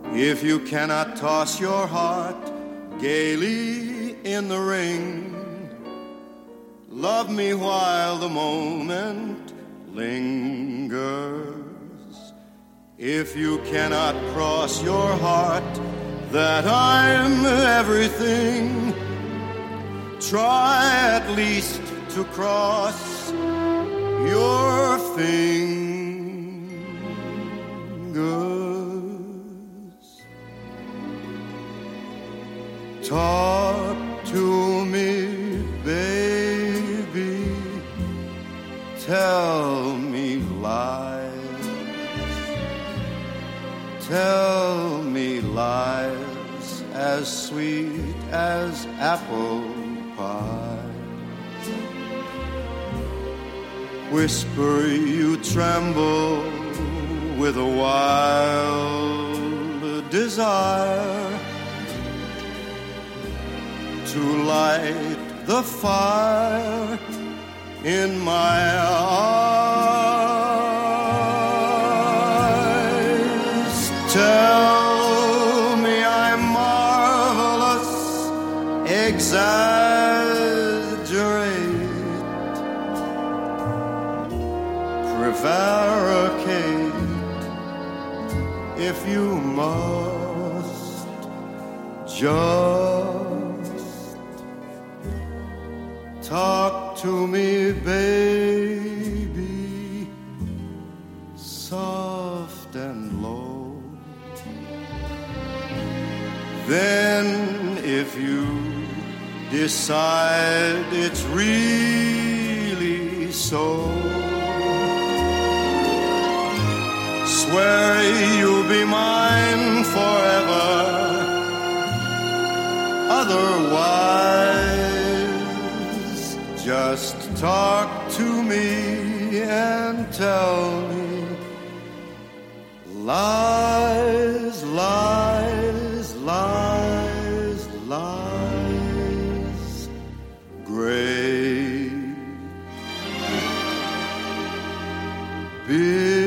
If you cannot toss your heart gaily in the ring, love me while the moment lingers. If you cannot cross your heart that I'm everything, try at least to cross your fingers. Talk to me, baby, tell me lies, tell me lies as sweet as apple pie. Whisper you tremble with a wild desire to light the fire in my eyes. Tell me I'm marvelous, exaggerate, prevaricate if you must. Just talk to me, baby, soft and low. Then if you decide it's really so, swear you'll be mine forever. Otherwise, just talk to me and tell me lies, lies, lies, lies, great big